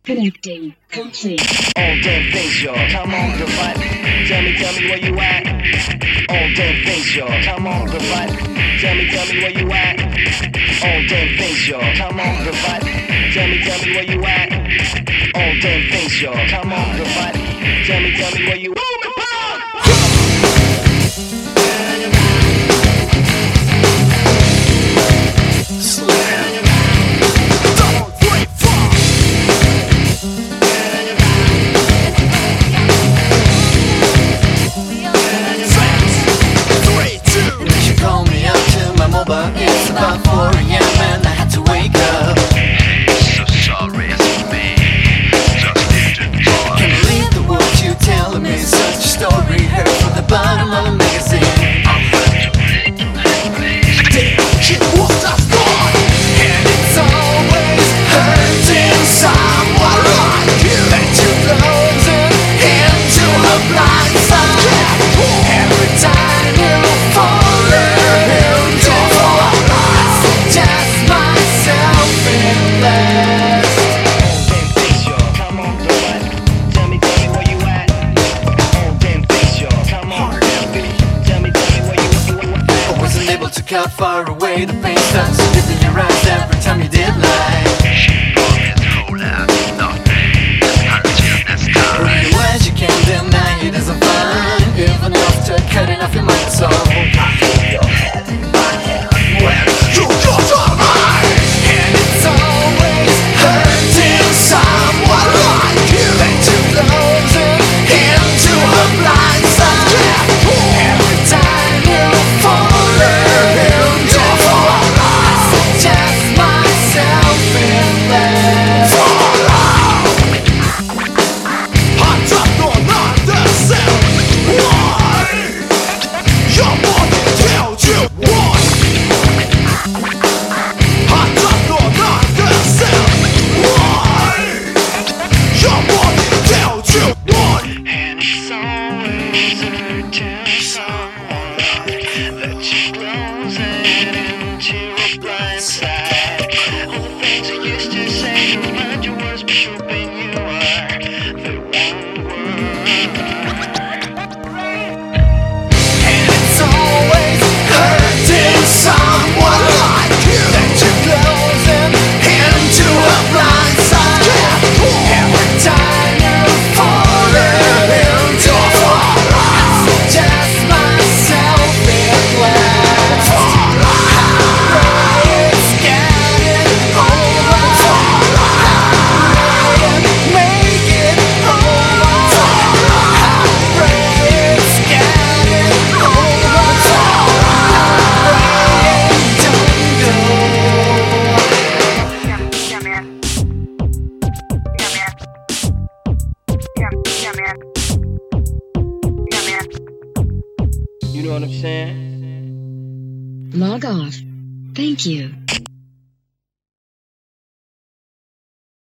Connecting. Complete. All damn things, y'all. Come on, provide. Tell me where you at. All damn things, y'all. Come on, provide. Tell me where you at. All damn things, y'all. Come on, provide. Tell me where you at. All damn things, y'all. Come on, provide. Tell me where you at. But it's about 4 a.m. and I had to wake up. So sorry for me, just didn't talk. Can't believe the words you telling me. Such a story heard from the bottom of a magazine. I'm glad to make you happy. Damn, shit was just gone. And it's always hurting someone like you that you're closing into a blind side. Every time you fall into to cut far away the pain starts in your eyes every time you did lie. She bought me the whole lot, nothing. Until next time. Read the words you can't deny it isn't fine. Even after cutting off your mind and soul. I feel your head in my hand. Where you got your mind. And it's always hurting someone like you that you're closing into a blind side. Every time you fall You know what I'm saying? Log off. Thank you.